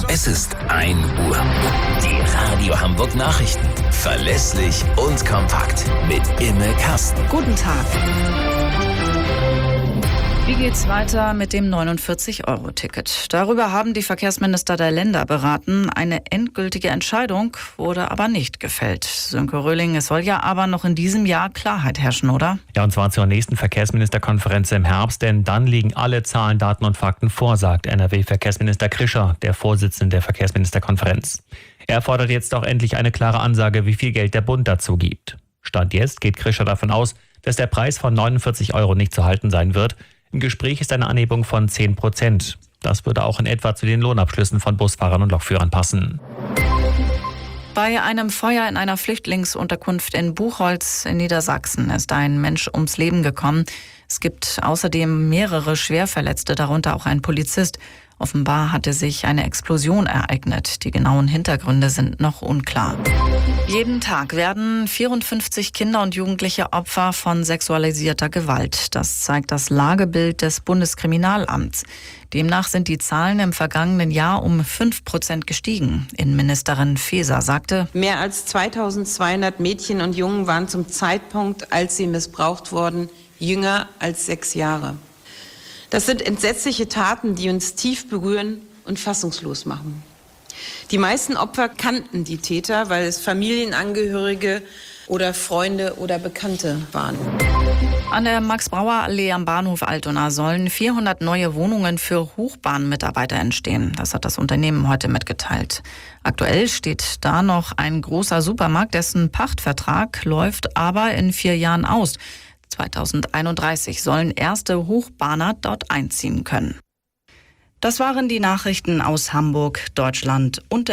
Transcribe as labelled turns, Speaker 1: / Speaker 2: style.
Speaker 1: Es ist 1 Uhr. Die Radio Hamburg Nachrichten. Verlässlich und kompakt. Mit Imme Kasten.
Speaker 2: Guten Tag. Wie geht's weiter mit dem 49-Euro-Ticket? Darüber haben die Verkehrsminister der Länder beraten. Eine endgültige Entscheidung wurde aber nicht gefällt. Sönke Röhling, es soll ja aber noch in diesem Jahr Klarheit herrschen, oder?
Speaker 3: Ja, und zwar zur nächsten Verkehrsministerkonferenz im Herbst, denn dann liegen alle Zahlen, Daten und Fakten vor, sagt NRW-Verkehrsminister Krischer, der Vorsitzende der Verkehrsministerkonferenz. Er fordert jetzt auch endlich eine klare Ansage, wie viel Geld der Bund dazu gibt. Stand jetzt geht Krischer davon aus, dass der Preis von 49 Euro nicht zu halten sein wird. Im Gespräch ist eine Anhebung von 10%. Das würde auch in etwa zu den Lohnabschlüssen von Busfahrern und Lokführern passen.
Speaker 2: Bei einem Feuer in einer Flüchtlingsunterkunft in Buchholz in Niedersachsen ist ein Mensch ums Leben gekommen. Es gibt außerdem mehrere Schwerverletzte, darunter auch ein Polizist. Offenbar hatte sich eine Explosion ereignet. Die genauen Hintergründe sind noch unklar. Jeden Tag werden 54 Kinder und Jugendliche Opfer von sexualisierter Gewalt. Das zeigt das Lagebild des Bundeskriminalamts. Demnach sind die Zahlen im vergangenen Jahr um 5% gestiegen. Innenministerin Faeser sagte:
Speaker 4: Mehr als 2200 Mädchen und Jungen waren zum Zeitpunkt, als sie missbraucht wurden, jünger als 6 Jahre. Das sind entsetzliche Taten, die uns tief berühren und fassungslos machen. Die meisten Opfer kannten die Täter, weil es Familienangehörige oder Freunde oder Bekannte waren.
Speaker 2: An der Max-Brauer-Allee am Bahnhof Altona sollen 400 neue Wohnungen für Hochbahnmitarbeiter entstehen. Das hat das Unternehmen heute mitgeteilt. Aktuell steht da noch ein großer Supermarkt, dessen Pachtvertrag läuft aber in 4 Jahren aus. 2031 sollen erste Hochbahner dort einziehen können. Das waren die Nachrichten aus Hamburg, Deutschland und der